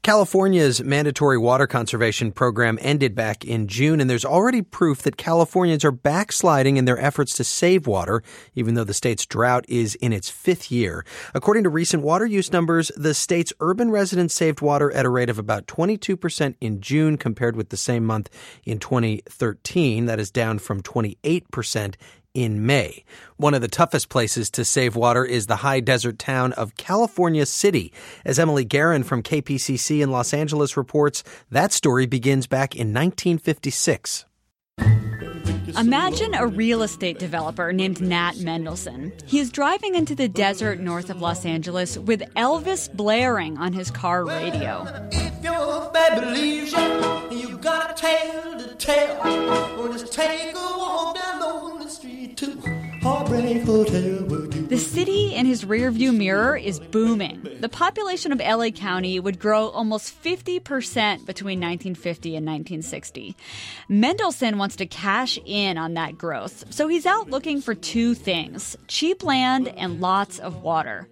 California's mandatory water conservation program ended back in June, and there's already proof that Californians are backsliding in their efforts to save water, even though the state's drought is in its fifth year. According to recent water use numbers, the state's urban residents saved water at a rate of about 22% in June compared with the same month in 2013. That is down from 28% in May. One of the toughest places to save water is the high desert town of California City. As Emily Guerin from KPCC in Los Angeles reports, that story begins back in 1956. Imagine a real estate developer named Nat Mendelsohn. He's driving into the desert north of Los Angeles with Elvis blaring on his car radio. If your baby leaves you got a tale to tell. Or just take a walk down the street to Heartbreak Hotel. The city in his rearview mirror is booming. The population of LA County would grow almost 50% between 1950 and 1960. Mendelsohn wants to cash in on that growth, so he's out looking for two things: cheap land and lots of water.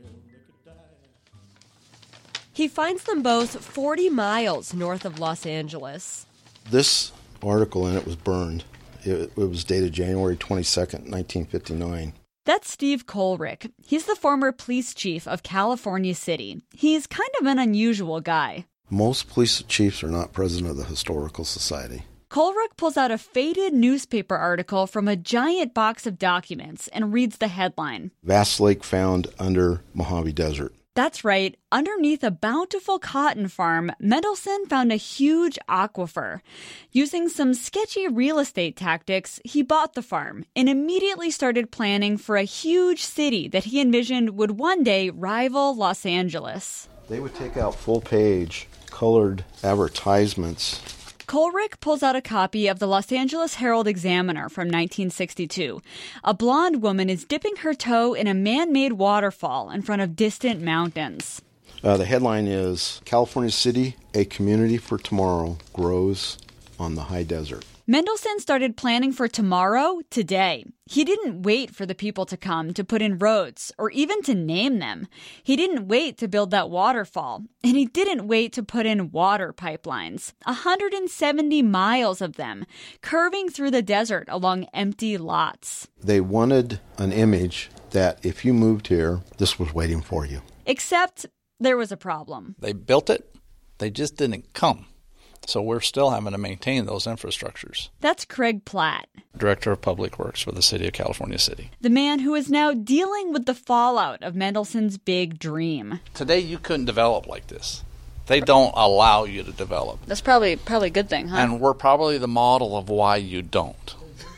He finds them both 40 miles north of Los Angeles. This article in it was burned. It was dated January 22nd, 1959. That's Steve Kohlrich. He's the former police chief of California City. He's kind of an unusual guy. Most police chiefs are not president of the Historical Society. Kohlrich pulls out a faded newspaper article from a giant box of documents and reads the headline. Vast lake found under Mojave Desert. That's right. Underneath a bountiful cotton farm, Mendelsohn found a huge aquifer. Using some sketchy real estate tactics, he bought the farm and immediately started planning for a huge city that he envisioned would one day rival Los Angeles. They would take out full-page, colored advertisements. Kohlrich pulls out a copy of the Los Angeles Herald-Examiner from 1962. A blonde woman is dipping her toe in a man-made waterfall in front of distant mountains. The headline is, California City, a community for tomorrow, grows on the high desert. Mendelsohn started planning for tomorrow, today. He didn't wait for the people to come to put in roads or even to name them. He didn't wait to build that waterfall. And he didn't wait to put in water pipelines. 170 miles of them, curving through the desert along empty lots. They wanted an image that if you moved here, this was waiting for you. Except there was a problem. They built it. They just didn't come. So we're still having to maintain those infrastructures. That's Craig Platt, Director of Public Works for the City of California City. The man who is now dealing with the fallout of Mendelssohn's big dream. Today you couldn't develop like this. They don't allow you to develop. That's probably a good thing, huh? And we're probably the model of why you don't.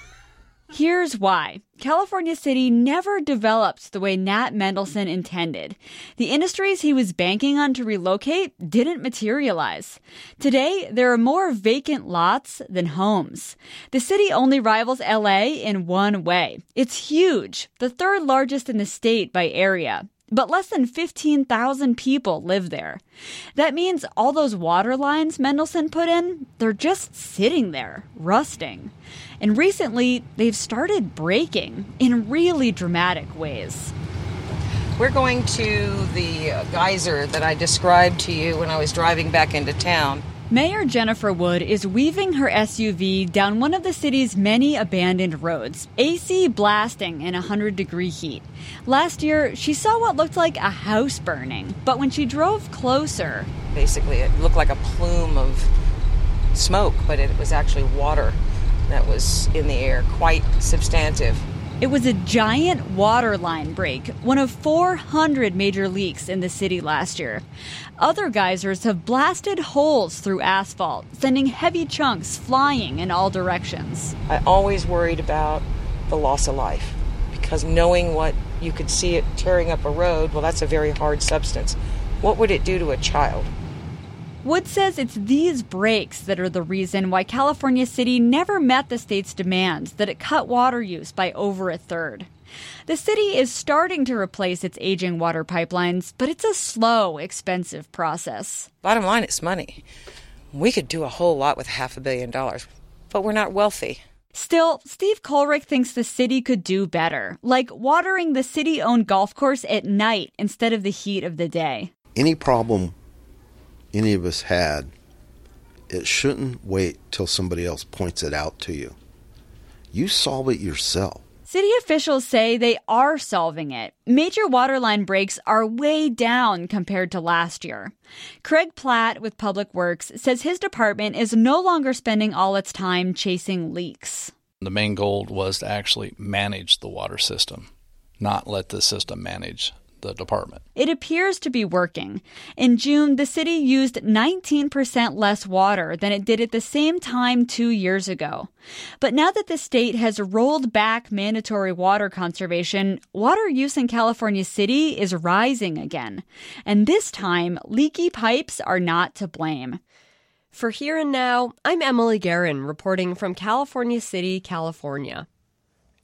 Here's why. California City never developed the way Nat Mendelsohn intended. The industries he was banking on to relocate didn't materialize. Today, there are more vacant lots than homes. The city only rivals LA in one way. It's huge, the third largest in the state by area. But less than 15,000 people live there. That means all those water lines Mendelsohn put in, they're just sitting there, rusting. And recently, they've started breaking in really dramatic ways. We're going to the geyser that I described to you when I was driving back into town. Mayor Jennifer Wood is weaving her SUV down one of the city's many abandoned roads, AC blasting in 100-degree heat. Last year, she saw what looked like a house burning, but when she drove closer... Basically, it looked like a plume of smoke, but it was actually water that was in the air, quite substantive. It was a giant water line break, one of 400 major leaks in the city last year. Other geysers have blasted holes through asphalt, sending heavy chunks flying in all directions. I always worried about the loss of life, because knowing what you could see it tearing up a road, well, that's a very hard substance. What would it do to a child? Wood says it's these breaks that are the reason why California City never met the state's demands that it cut water use by over a third. The city is starting to replace its aging water pipelines, but it's a slow, expensive process. Bottom line, it's money. We could do a whole lot with $500 million, but we're not wealthy. Still, Steve Kohlrich thinks the city could do better, like watering the city-owned golf course at night instead of the heat of the day. Any problem any of us had, it shouldn't wait till somebody else points it out to you. You solve it yourself. City officials say they are solving it. Major waterline breaks are way down compared to last year. Craig Platt with Public Works says his department is no longer spending all its time chasing leaks. The main goal was to actually manage the water system, not let the system manage the department. It appears to be working. In June, the city used 19% less water than it did at the same time 2 years ago. But now that the state has rolled back mandatory water conservation, water use in California City is rising again. And this time, leaky pipes are not to blame. For Here and Now, I'm Emily Guerin reporting from California City, California.